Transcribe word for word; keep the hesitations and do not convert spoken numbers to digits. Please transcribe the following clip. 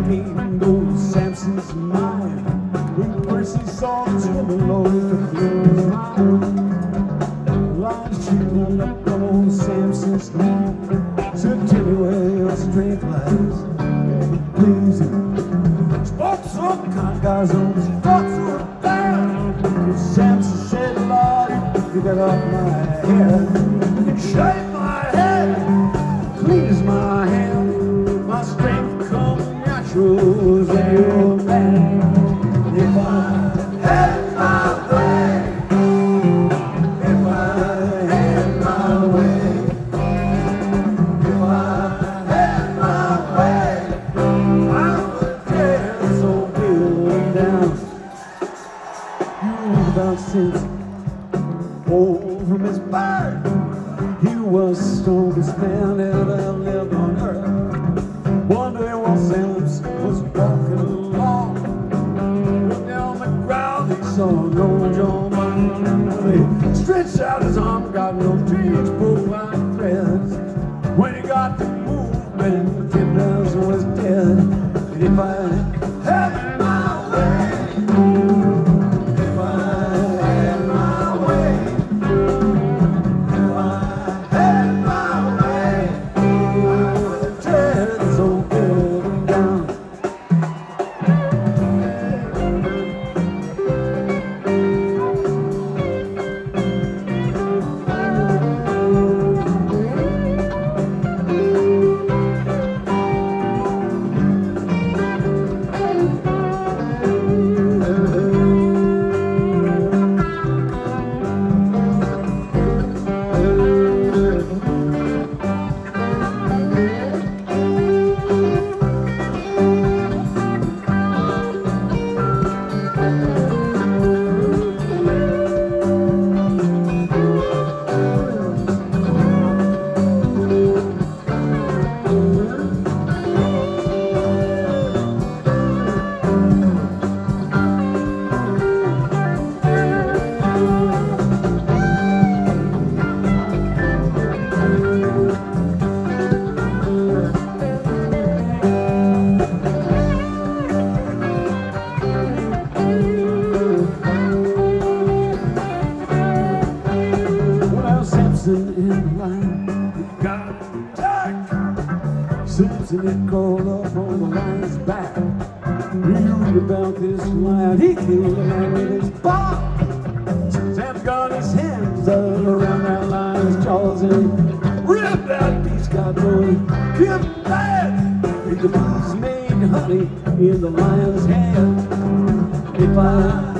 painting gold Samson's mind. When first he saw the woman, Lord, to feel his mind. Lines shooting up on old Samson's knee. Said, tell me where your strength lies. Please, spoke some kind guys on his thoughts were down. Samson said, Lord, you got off my head. You shave my head, cleans my hand. My strength comes natural as your man. If I had my way, if I had my way, if I had my way, I would tear this old building down. You read about since old from his birth, he was the strongest man ever lived on earth. One day while Samson was walking along, looked down the ground, he saw an old John Bunyan. He stretched out his arm, got no dreams, pulled like threads. When he got to movement, the kid was dead. And if I had my way, if I had my way, if I had my way, I would tear this old building down. In line, he got attacked. Samson had crawled up on the lion's back. You read about this lion, he killed a man with his paw. Samson got his hands up around that lion's jaws and ripped that beast, got going, killed him bad. The beast made honey in the lion's head. If I